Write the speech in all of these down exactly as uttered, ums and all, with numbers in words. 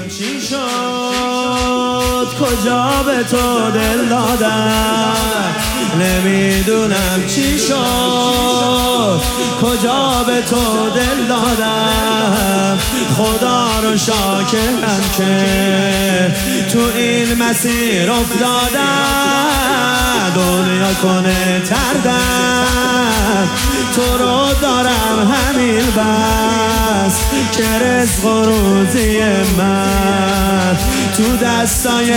چی شد کجا به تو دل دادم، نمیدونم چی شد کجا به تو دل دادم. خدا رو شاکرم که تو این مسیر افتادم، دنیا کنه تردم تو رو دارم همین بس که رزق و روزی من تو دستای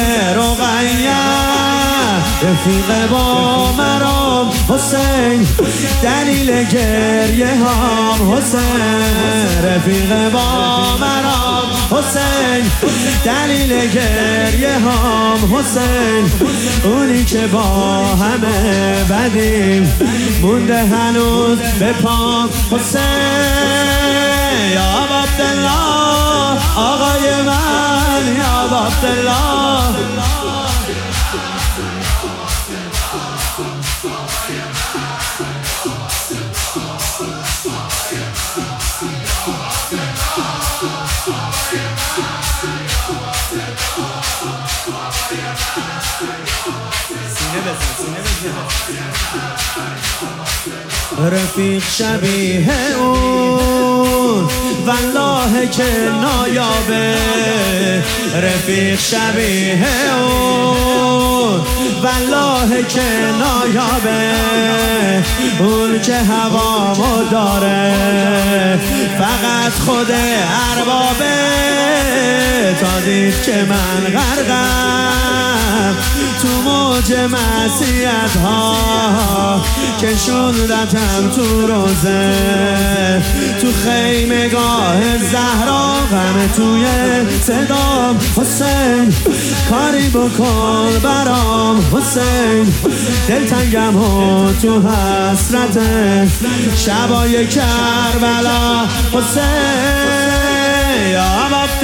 رقیه. رفیق با مرام حسین دلیل گریه هم حسین، رفیق با مرام حسین دلیل گریه هم حسین، اونی که با همه بدیم مونده هنوز به پام حسین. یا عبدالله آقای من، یا عبدالله سینه بزن سینه بزن. رفیق شبیه اون والله که نایابه، رفیق شبیه اون والله که نایابه، اون که هوامو داره فقط خود اربابه. تا دید که من غرقم تو موج معصیت ها، کشوندتم تو روزه تو خیمه گاه زهرا، غم توی صدام حسین کاری بکن برام حسین، دلتنگم و تو حسرت شبای کربلا حسین. یا